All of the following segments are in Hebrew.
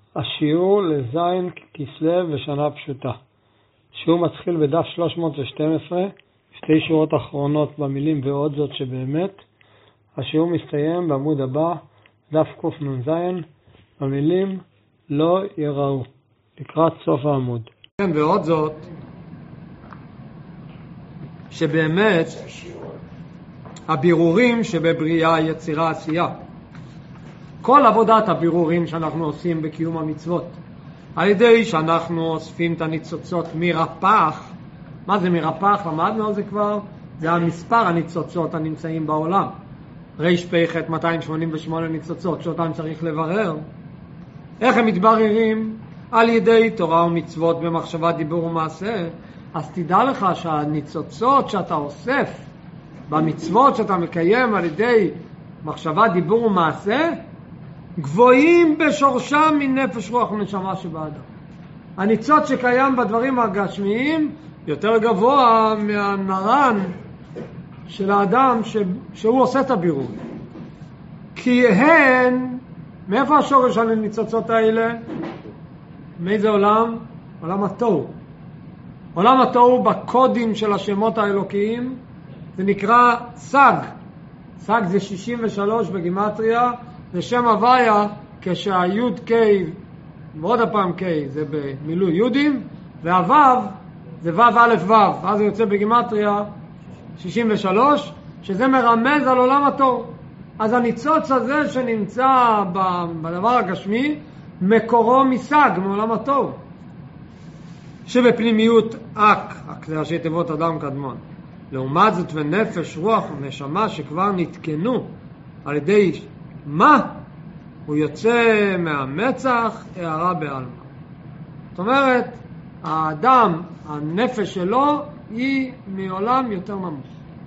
השיעור לזין כסלו ושנה פשוטה. שיעור מתחיל בדף 312, שתי שורות אחרונות במילים ועוד זאת שבאמת. השיעור מסתיים בעמוד הבא, דף קנ"ז, במילים לא יראו, לקראת סוף העמוד. כן, ועוד זאת, שבאמת הבירורים שבבריאה, יצירה, עשייה. כל עבודת הבירורים שאנחנו עושים בקיום המצוות, על ידי שאנחנו אוספים את הניצוצות מרפ"ח. מה זה מרפ"ח? למדנו על זה כבר. זה המספר הניצוצות הנמצאים בעולם. רפ"ח 288 ניצוצות שאותם צריך לברר. איך הם מתבררים? על ידי תורה ומצוות במחשבה, דיבור ומעשה. אז תדע לך שהניצוצות שאתה אוסף במצוות שאתה מקיים על ידי מחשבה, דיבור ומעשה, גבוהים בשורשם מנפש רוח ונשמה שבאדם. הניצוץ שקיים בדברים הגשמיים יותר גבוה מהנרן של האדם שהוא עושה את הבירור. כי הן, מאיפה השורש של הניצוצות האלה? מאיזה עולם? עולם התוהו. עולם התוהו בקודים של השמות האלוקיים זה נקרא סג. סג זה 63 בגימטריה, זה שם הוויה כשהיוד קי, ועוד הפעם קי זה במילוי יודים, והוו זה וו א' וו, ואז זה יוצא בגימטריה 63, שזה מרמז על עולם התוהו. אז הניצוץ הזה שנמצא בדבר הגשמי, מקורו מסג, מעולם התוהו. שבפנימיות אק זה ראשי תיבות אדם קדמון. לעומת זאת ונפש, רוח ונשמה שכבר נתקנו על ידי מה? הוא יוצא מהמצח הערה בעלמא. זאת אומרת, האדם, הנפש שלו היא מעולם יותר נמוך.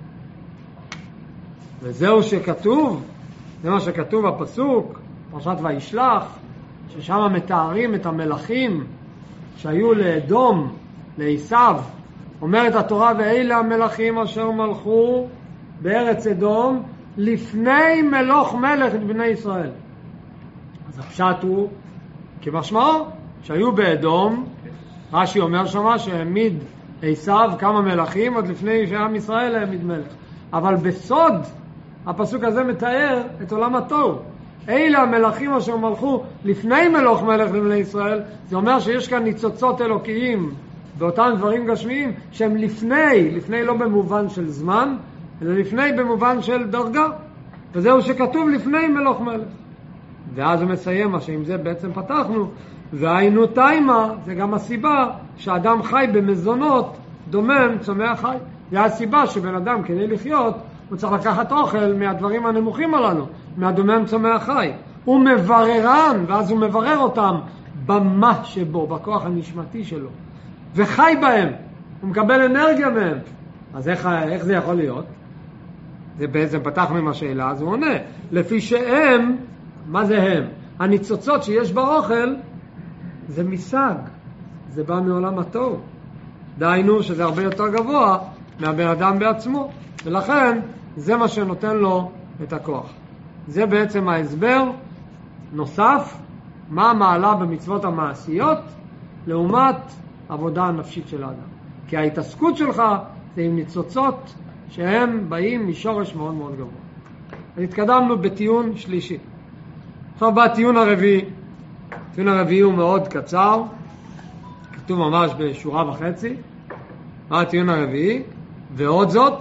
וזהו שכתוב, זה מה שכתוב בפסוק, פרשת וישלח, ששם מתארים את המלכים שהיו לאדום, לעשיו. אומרת התורה, ואלה המלכים אשר מלכו בארץ אדום לפני מלוך מלך את בני ישראל. אז הפשט הוא כמשמעו שהיו באדום. רש"י אומר שמה שהעמיד עשיו כמה מלכים עוד לפני שעם ישראל העמיד מלך. אבל בסוד הפסוק הזה מתאר את עולם התוהו. אלה המלכים אשר מלכו לפני מלוך מלך לבני ישראל. זה אומר שיש כאן ניצוצות אלוקיים באותם דברים גשמיים שהם לפני לא במובן של זמן, אלא לפני במובן של דרגה. וזהו שכתוב לפני מלוך מלך. ואז הוא מסיים מה שעם זה בעצם פתחנו, והיינו תימה, זה גם הסיבה שאדם חי במזונות דומם צומח חי. זה הסיבה שבן אדם כדי לחיות הוא צריך לקחת אוכל מהדברים הנמוכים עלינו, מהדומם צומח חי. הוא מבררן, ואז הוא מברר אותם במה שבו, בכוח הנשמתי שלו, וחי בהם, הוא מקבל אנרגיה מהם. אז איך זה יכול להיות? זה בעצם פתחנו עם השאלה, אז הוא עונה, לפי שהם, מה זה הם? הניצוצות שיש באוכל זה מסג, זה בא מעולם התוהו. דהיינו שזה הרבה יותר גבוה מהבן אדם בעצמו, ולכן זה מה שנותן לו את הכוח. זה בעצם ההסבר נוסף, מה המעלה במצוות המעשיות לעומת עבודה הנפשית של האדם. כי ההתעסקות שלך זה עם ניצוצות שהם באים משורש מאוד מאוד גבוה. אז התקדמנו בטיעון שלישי. עכשיו בא טיעון הרביעי. טיעון הרביעי הוא מאוד קצר, כתוב ממש בשורה וחצי. מה הטיעון הרביעי? ועוד זאת,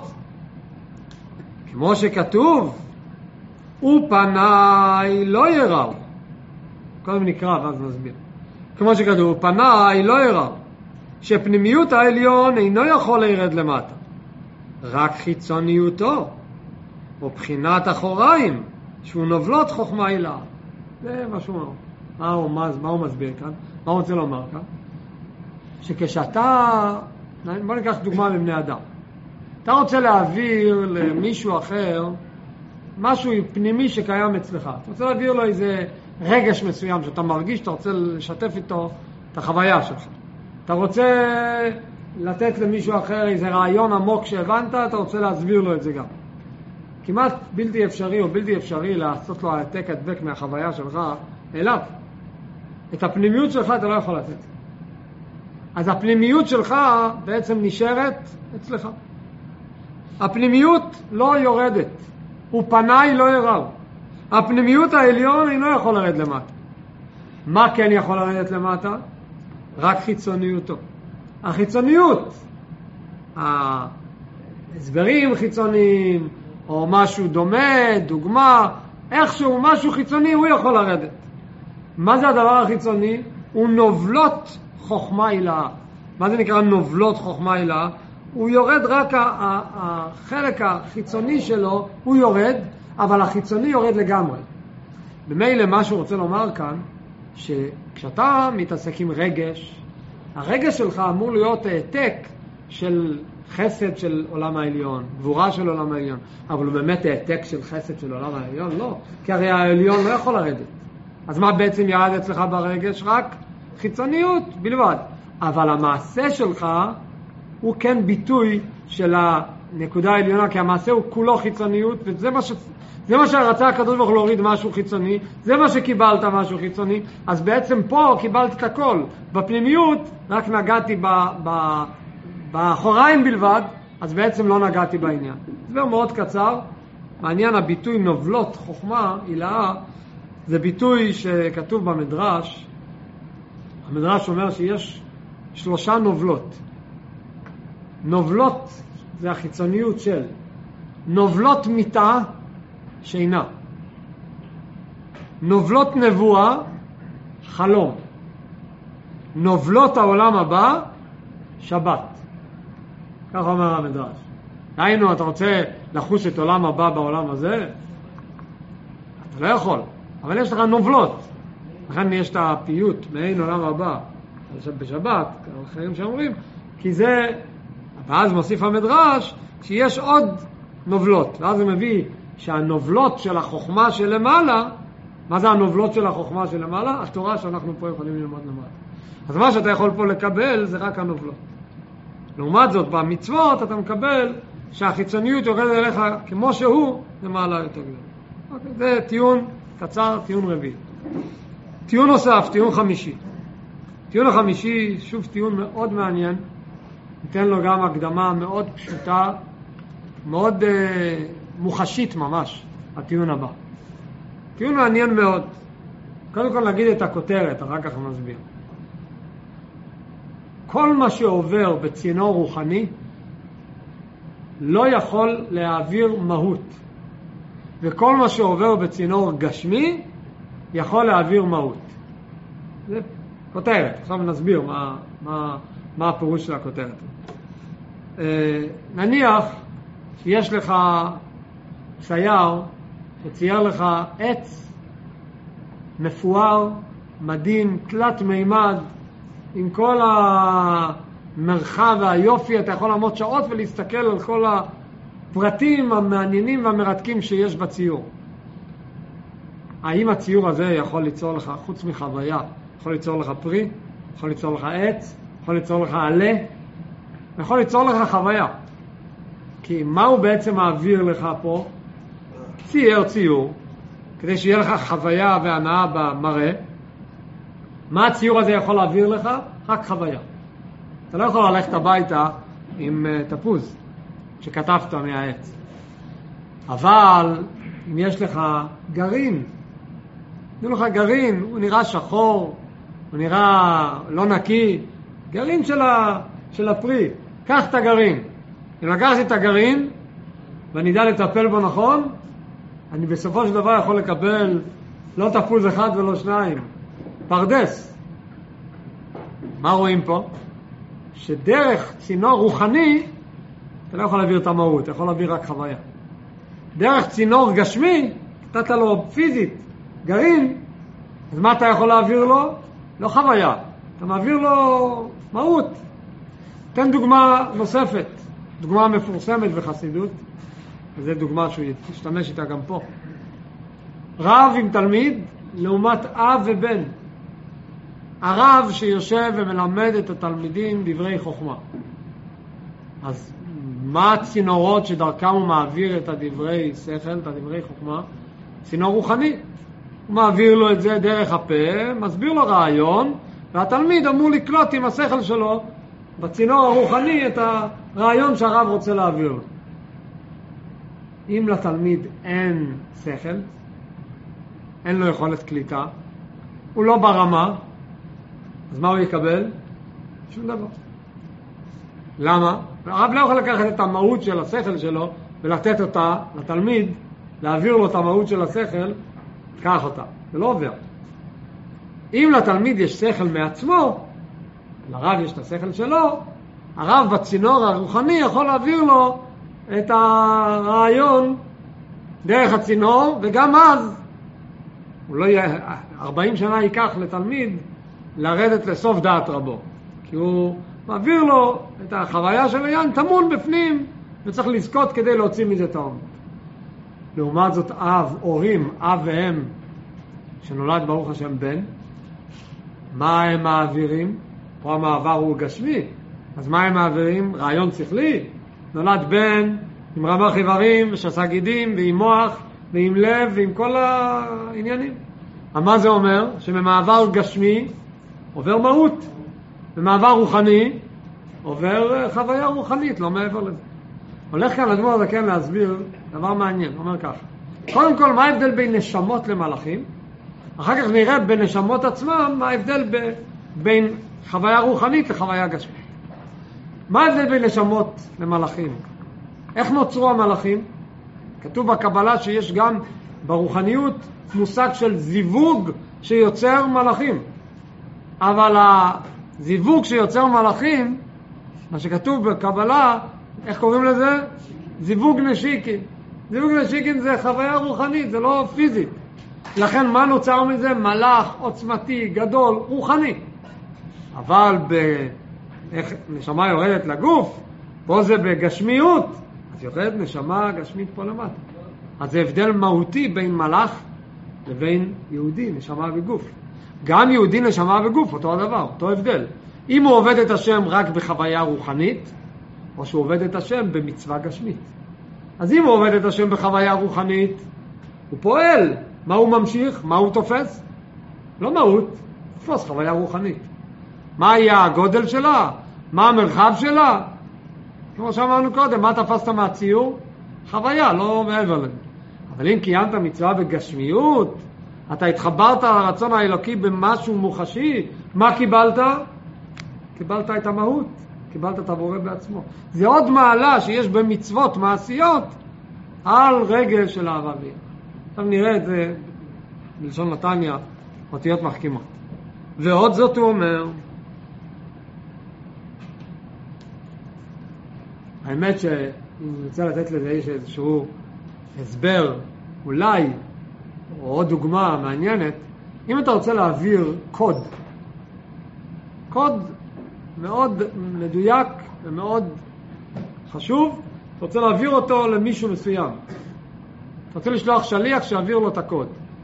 כמו שכתוב, ופניי לא יראו. קודם נקרא ואז נסביר. כמו שכתוב, ופניי לא יראו, שפנימיות העליון אינו יכול לירד למטה, רק חיצוניותו, או בחינת אחוריים, שהוא נובלות חוכמה הילה. זה מה שהוא אומר. מה הוא מסביר כאן? מה הוא רוצה לומר כאן? שכשאתה, בוא ניקח דוגמה לבני אדם. אתה רוצה להעביר למישהו אחר משהו פנימי שקיים אצלך. אתה רוצה להעביר לו איזה רגש מסוים שאתה מרגיש, אתה רוצה לשתף איתו את החוויה שלך. אתה רוצה לתת למישהו אחר איזה רעיון עמוק שהבנת, אתה רוצה להסביר לו את זה גם. כמעט בלתי אפשרי או בלתי אפשרי לעשות לו העתק הדבק מהחוויה שלך אליו. את הפנימיות שלך אתה לא יכול לתת. אז הפנימיות שלך בעצם נשארת אצלך. הפנימיות לא יורדת, ופניי לא יראו. הפנימיות העליון אינו יכול לרדת למטה. מה כן יכול לרדת למטה? רק חיצוניותו. החיצוניות, ההסברים חיצוניים, או משהו דומה, דוגמה, איכשהו משהו חיצוני הוא יכול לרדת. מה זה הדבר החיצוני? הוא נובלות חוכמה הילאה. מה זה נקרא נובלות חוכמה הילאה? הוא יורד רק, החלק החיצוני שלו הוא יורד, אבל החיצוני יורד לגמרי. במילא מה שהוא רוצה לומר כאן, שכשאתה מתעסק עם רגש, הרגש שלך אמור להיות העתק של חסד של עולם העליון, גבורה של עולם העליון, אבל הוא באמת העתק של חסד של עולם העליון? לא, כי הרי העליון לא יכול לרדת. אז מה בעצם ירד אצלך ברגש? רק חיצוניות בלבד. אבל המעשה שלך הוא כן ביטוי של הנקודה העליונה, כי המעשה הוא כולו חיצוניות, וזה מה שרצה הקדוש ברוך הוא להוריד משהו חיצוני, זה מה שקיבלת משהו חיצוני, אז בעצם פה קיבלת את הכל. בפנימיות רק נגעתי באחוריים בלבד, אז בעצם לא נגעתי בעניין. זה מאוד קצר. מעניין הביטוי נובלות חוכמה הילאה, זה ביטוי שכתוב במדרש. המדרש אומר שיש 3 נובלות. נובלות זה החיצוניות של נובלות מיטה, שינה. נובלות נבואה, חלום. נובלות העולם הבא, שבת. כך אומר המדרש. היינו, אתה רוצה לחוש את עולם הבא בעולם הזה? אתה לא יכול. אבל יש לך נובלות. לכן יש את הפיוט מעין עולם הבא בשבת, אחרים שאומרים, כי זה, ואז מוסיף המדרש, שיש עוד נובלות. ואז זה מביא שהנובלות של החוכמה שלמעלה, מה זה הנובלות של החוכמה שלמעלה? התורה שאנחנו פה יכולים ללמוד למעלה. אז מה שאתה יכול פה לקבל זה רק הנובלות. לעומת זאת, במצוות אתה מקבל שהחיצוניות יורדת אליך כמו שהוא, למעלה יותר גדול. זה טיעון קצר, טיעון רביעי. טיעון נוסף, טיעון חמישי. טיעון החמישי, שוב טיעון מאוד מעניין, ניתן לו גם הקדמה מאוד פשוטה, מאוד מוחשית ממש, הטיעון הבא. טיעון מעניין מאוד. קודם כל נגיד את הכותרת, אחר כך נסביר. כל מה שעובר בצינור רוחני לא יכול להעביר מהות, וכל מה שעובר בצינור גשמי יכול להעביר מהות. זה כותרת. עכשיו נסביר מה הפירוש של הכותרת. נניח שיש לך צייר שצייר לך עץ מפואר, מדהים, תלת מימד, עם כל המרחב והיופי, אתה יכול לעמוד שעות ולהסתכל על כל הפרטים המעניינים והמרתקים שיש בציור. האם הציור הזה יכול ליצור לך, חוץ מחוויה, יכול ליצור לך פרי, יכול ליצור לך עץ, יכול ליצור לך עלה, יכול ליצור לך חוויה. כי מה הוא בעצם מעביר לך פה? ציור, כדי שיהיה לך חוויה והנאה במראה. מה הציור הזה יכול להעביר לך? רק חוויה. אתה לא יכול ללכת הביתה עם תפוז שכתבת מהעץ. אבל אם יש לך גרעין, נראה לך גרעין, הוא נראה שחור, הוא נראה לא נקי, גרעין של הפרי. קח את הגרעין. אם לקחתי את הגרעין ואני יודע לטפל בו נכון, אני בסופו של דבר יכול לקבל לא תפוז אחד ולא שניים, פרדס. מה רואים פה? שדרך צינור רוחני אתה לא יכול להעביר את המהות, אתה יכול להעביר רק חוויה. דרך צינור גשמי, נתת לו פיזית גרעין, אז מה אתה יכול להעביר לו? לא חוויה, אתה מעביר לו מהות. תן דוגמה נוספת, דוגמה מפורסמת בחסידות, וזו דוגמה שהוא ישתמש איתה גם פה. רב עם תלמיד לעומת אב ובן. הרב שיושב ומלמד את התלמידים דברי חוכמה. אז מה הצינורות שדרכם הוא מעביר את הדברי שכל, את הדברי חוכמה? צינור רוחני. הוא מעביר לו את זה דרך הפה, מסביר לו רעיון, והתלמיד אמור לקלוט עם השכל שלו בצינור הרוחני את הרעיון שהרב רוצה להעביר לו. אם לתלמיד אין שכל, אין לו יכולת קליטה, הוא לא ברמה, אז מה הוא יקבל? שום דבר. למה? הרב לא יכול לקחת את המהות של השכל שלו ולתת אותה לתלמיד, להעביר לו את המהות של השכל, קח אותה. זה לא עובר. אם לתלמיד יש שכל מעצמו, לרב יש את השכל שלו, הרב בצינור הרוחני יכול להעביר לו את הרעיון דרך הצינור, וגם אז הוא לא יהיה, 40 שנה ייקח לתלמיד לרדת לסוף דעת רבו, כי הוא מעביר לו את החוויה של העניין, טמון בפנים, וצריך לזכות כדי להוציא מזה את העומק. לעומת זאת הורים, אב ואם, שנולד ברוך השם בן, מה הם מעבירים? פה המעבר הוא גשמי, אז מה הם מעבירים? רעיון שכלי. נולד בן עם רמ"ח איברים ושס"ה גידים ועם מוח ועם לב ועם כל העניינים. מה זה אומר? שבמעבר גשמי עובר מהות, במעבר רוחני עובר חוויה רוחנית, לא מעבר לזה. הולך כאן אדמו"ר הזקן להסביר דבר מעניין, אומר ככה. קודם כל, מה ההבדל בין נשמות למלאכים? אחר כך נראה בנשמות עצמם מה ההבדל בין חוויה רוחנית לחוויה גשמית. מה ההבדל בין נשמות למלאכים? איך נוצרו המלאכים? כתוב בקבלה שיש גם ברוחניות מושג של זיווג שיוצר מלאכים. אבל הזיווג שיוצר מלאכים, מה שכתוב בקבלה, איך קוראים לזה? זיווג נשיקין. זיווג נשיקין זה חוויה רוחנית, זה לא פיזית. לכן מה נוצר מזה? מלאך עוצמתי, גדול, רוחני. אבל איך נשמה יורדת לגוף, פה זה בגשמיות, אז יורדת נשמה גשמית פה למטה. אז זה הבדל מהותי בין מלאך לבין יהודי, נשמה וגוף. גם יהודי נשמה וגוף, אותו הדבר, אותו הבדל. אם הוא עובד את השם רק בחוויה רוחנית, או שהוא עובד את השם במצווה גשמית. אז אם הוא עובד את השם בחוויה רוחנית, הוא פועל. מה הוא ממשיך? מה הוא תופס? לא מהות, תופס חוויה רוחנית. מה יהיה הגודל שלה? מה המרחב שלה? כמו שאמרנו קודם, מה תפסת מהציור? חוויה, לא מעבר לזה. אבל אם קיימת מצווה בגשמיות, אתה התחברת לרצון האלוקי במשהו מוחשי, מה קיבלת? קיבלת את המהות, קיבלת את הבורא בעצמו. זה עוד מעלה שיש במצוות מעשיות על רגל של אהבה ויראה. עכשיו נראה את זה בלשון נתניה, אותיות מחכימות. ועוד זאת הוא אומר, האמת שאם נרצה לתת לזה איזשהו הסבר, אולי, או עוד דוגמה מעניינת, אם אתה רוצה להעביר קוד מאוד מדויק ומאוד חשוב, אתה רוצה להעביר אותו למישהו מסוים. אתה רוצה לשלוח שליח שיעביר לו את הקוד.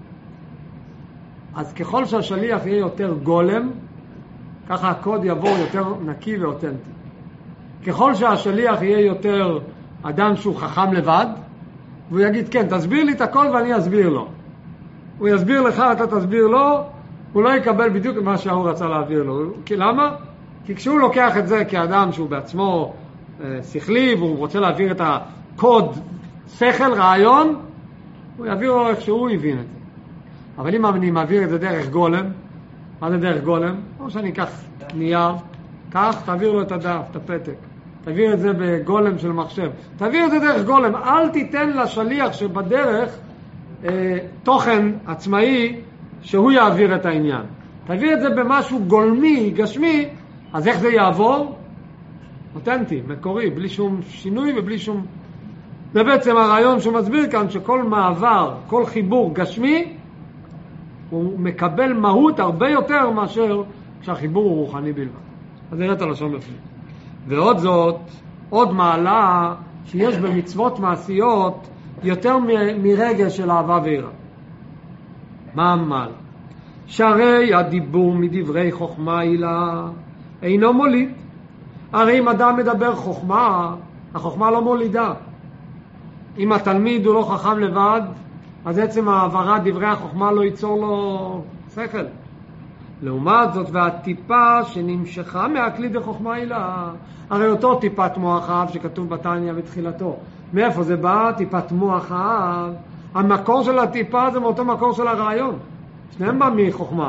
אז ככל שהשליח יהיה יותר גולם, ככה הקוד יבוא יותר נקי ואותנטי. ככל שהשליח יהיה יותר אדם שהוא חכם לבד, והוא יגיד, כן, תסביר לי את הקוד ואני אסביר לו. הוא יסביר לך, אתה תסביר לו, הוא לא יקבל בדיוק מה שהוא רצה להעביר לו. כי למה? כי כשהוא לוקח את זה כאדם שהוא בעצמו שכלי, והוא רוצה להעביר את הקוד, שכל, רעיון, הוא יעביר לו איך שהוא הבין את זה. אבל אם אני מעביר את זה דרך גולם, מה זה דרך גולם? כמו שאני אקח נייר, כך, תעביר לו את הדף, את הפתק. תעביר את זה בגולם של מחשב. תעביר את זה דרך גולם. אל תיתן לשליח שבדרך תוכן עצמאי שהוא יעביר את העניין. תעביר את זה במשהו גולמי, גשמי, אז איך זה יעבור? אותנטי, מקורי, בלי שום שינוי ובלי שום... זה בעצם הרעיון שהוא מסביר כאן, שכל מעבר, כל חיבור גשמי, הוא מקבל מהות הרבה יותר מאשר כשהחיבור הוא רוחני בלבד. אז נראה את הלשון בפנים. ועוד זאת, עוד מעלה שיש במצוות מעשיות יותר מרגש של אהבה ויראה. מה המעלה? שהרי הדיבור מדברי חוכמה הילה אינו מוליד. הרי אם אדם מדבר חוכמה, החוכמה לא מולידה. אם התלמיד הוא לא חכם לבד, אז עצם העברת דברי החוכמה לא ייצור לו שכל. לעומת זאת, והטיפה שנמשכה מהכלי דחוכמה הילה, הרי אותו טיפת מוח האב שכתוב בתניא בתחילתו, מאיפה זה בא? טיפת מוח האב. המקור של הטיפה זה מאותו מקור של הרעיון, שניהם בא מחוכמה.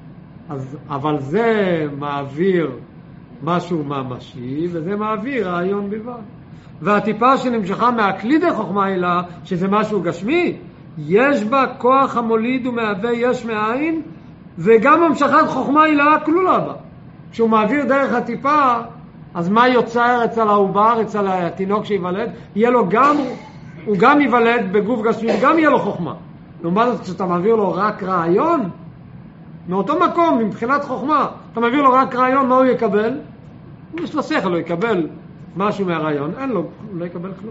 אבל זה מעביר משהו ממשי, וזה מעביר רעיון בלבד. והטיפה שנמשכה מהכלי דחוכמה הילה, שזה משהו גשמי, יש בה כוח המוליד ומהווה יש מאין, וגם המשכת חוכמה הילה כלולה בה. כשהוא מעביר דרך הטיפה, אז מה יוצר אצל העובר, אצל התינוק שיוולד? יהיה לו גם, הוא גם יוולד בגוף גשמי, וגם יהיה לו חוכמה. לעומת זאת, כשאתה מעביר לו רק רעיון, מאותו מקום, מבחינת חוכמה, אתה מעביר לו רק רעיון, מה הוא יקבל? יש לו שכל, הוא יקבל משהו מהרעיון, אין לו, הוא לא יקבל כלום.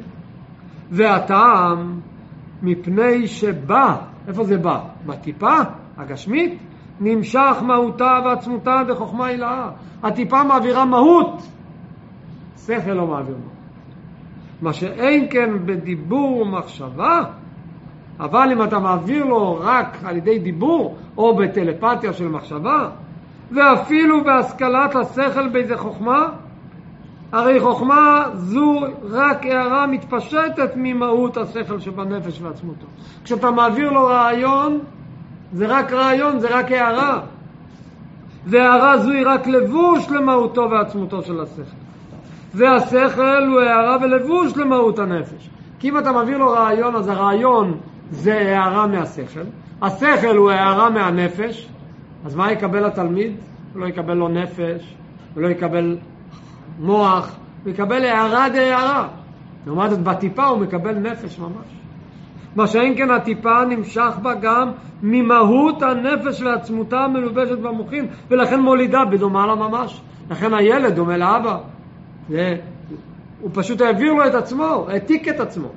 והטעם, מפני שבא, איפה זה בא? בטיפה הגשמית, נמשך מהותה ועצמותה דחוכמה הילה. הטיפה מעבירה מהות, שכל לא מעביר מהות. מה שאין כן בדיבור ומחשבה, אבל אם אתה מעביר לו רק על ידי דיבור או בטלפתיה של מחשבה, ואפילו בהשכלת השכל באיזה חוכמה, הרי חוכמה זו רק הערה מתפשטת ממהות השכל שבנפש ועצמותו. כשאתה מעביר לו רעיון, זה רק רעיון, זה רק הערה. והערה זו היא רק לבוש למהותו ועצמותו של השכל. והשכל הוא הערה ולבוש למהות הנפש. כי אם אתה מעביר לו רעיון, אז הרעיון זה הערה מהשכל. השכל הוא הערה מהנפש. אז מה יקבל התלמיד? הוא לא יקבל לו נפש, הוא לא יקבל מוח, הוא יקבל הערה דהערה. לעומת זאת, בטיפה הוא מקבל נפש ממש. מה שאין כן הטיפה נמשך בה גם ממהות הנפש ועצמותה המלובשת במוחין, ולכן מולידה בדומה לה ממש. לכן הילד דומה לאבא. הוא פשוט העביר לו את עצמו, העתיק את עצמו.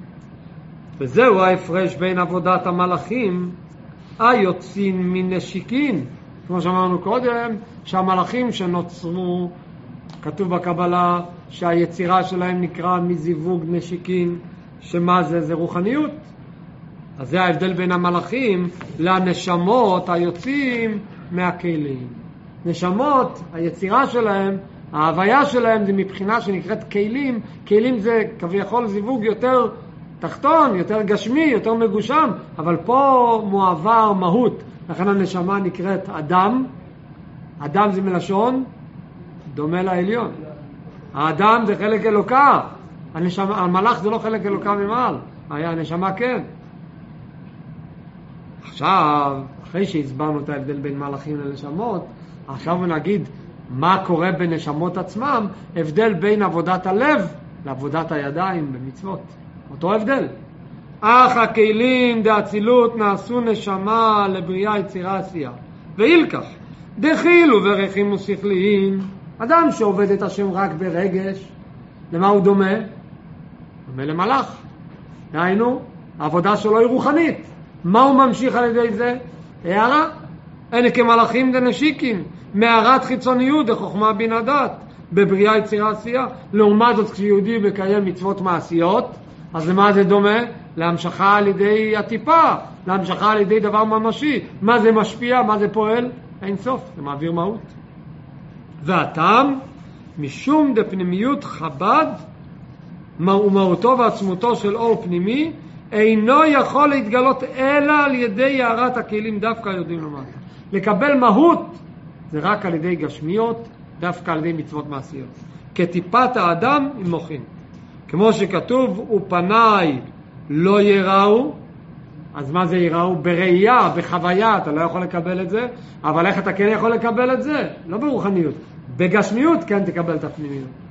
וזהו ההפרש בין עבודת המלאכים היוצאים מנשיקין. כמו שאמרנו קודם, שהמלאכים שנוצרו, כתוב בקבלה שהיצירה שלהם נקרא מזיווג נשיקין, שמה זה? זה רוחניות. אז זה ההבדל בין המלאכים לנשמות היוצאים מהכלים. נשמות, היצירה שלהם, ההוויה שלהם זה מבחינה שנקראת כלים. כלים זה כביכול זיווג יותר תחתון, יותר גשמי, יותר מגושם, אבל פה מועבר מהות. לכן הנשמה נקראת אדם. אדם זה מלשון דומה לעליון. האדם זה חלק אלוקה. המלאך זה לא חלק אלוקה ממעל. הנשמה כן. עכשיו, אחרי שהסברנו את ההבדל בין מלאכים לנשמות, עכשיו נגיד מה קורה בנשמות עצמם, הבדל בין עבודת הלב לעבודת הידיים במצוות. אותו הבדל. אך הכלים דאצילות נעשו נשמה לבריאה יצירה עשייה. ואילקח, דחילו ורחים ושכליים, אדם שעובד את השם רק ברגש, למה הוא דומה? דומה למלאך. דהיינו, העבודה שלו היא רוחנית. מה הוא ממשיך על ידי זה? הערה. אין כמלאכים דנשיקין, מערת חיצוניות דחוכמה בינה דעת, בבריאה יצירה עשייה. לעומת זאת, כשיהודי מקיים מצוות מעשיות, אז למה זה דומה? להמשכה על ידי הטיפה, להמשכה על ידי דבר ממשי. מה זה משפיע? מה זה פועל? אין סוף, זה מעביר מהות. והטעם, משום דפנימיות חב"ד, ומהותו ועצמותו של אור פנימי, אינו יכול להתגלות אלא על ידי הערת הכלים דווקא יודעים למטה. לקבל מהות זה רק על ידי גשמיות, דווקא על ידי מצוות מעשיות. כטיפת האדם עם מוחין. כמו שכתוב, ופניי לא יראו, אז מה זה יראו? בראייה, בחוויה, אתה לא יכול לקבל את זה, אבל איך אתה כן יכול לקבל את זה? לא ברוחניות. בגשמיות כן תקבל את הפנימיות.